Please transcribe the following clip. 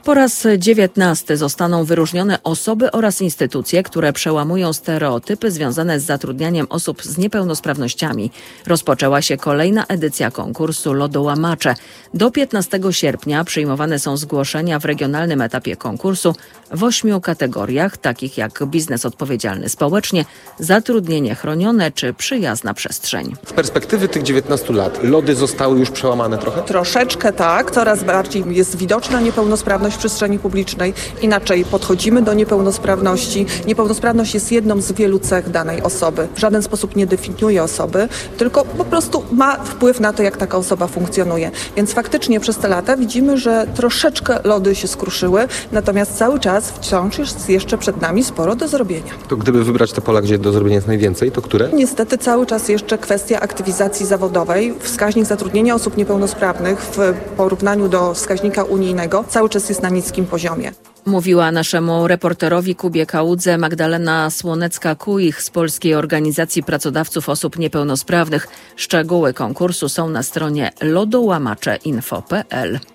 Po raz 19 zostaną wyróżnione osoby oraz instytucje, które przełamują stereotypy związane z zatrudnianiem osób z niepełnosprawnościami. Rozpoczęła się kolejna edycja konkursu Lodołamacze. Do 15 sierpnia przyjmowane są zgłoszenia w regionalnym etapie konkursu w 8 kategoriach, takich jak biznes odpowiedzialny społecznie, zatrudnienie chronione czy przyjazna przestrzeń. Z perspektywy tych 19 lat lody zostały już przełamane trochę? Troszeczkę tak, coraz bardziej jest widoczna niepełnosprawność w przestrzeni publicznej. Inaczej podchodzimy do niepełnosprawności. Niepełnosprawność jest jedną z wielu cech danej osoby. W żaden sposób nie definiuje osoby, tylko po prostu ma wpływ na to, jak taka osoba funkcjonuje. Więc faktycznie przez te lata widzimy, że troszeczkę lody się skruszyły, natomiast cały czas wciąż jest jeszcze przed nami sporo do zrobienia. To gdyby wybrać te pola, gdzie do zrobienia jest najwięcej, to które? Niestety cały czas jeszcze kwestia aktywizacji zawodowej. Wskaźnik zatrudnienia osób niepełnosprawnych w porównaniu do wskaźnika unijnego cały czas jest na niskim poziomie. Mówiła naszemu reporterowi Kubie Kałudze Magdalena Słonecka-Kuich z Polskiej Organizacji Pracodawców Osób Niepełnosprawnych. Szczegóły konkursu są na stronie lodołamacze.info.pl.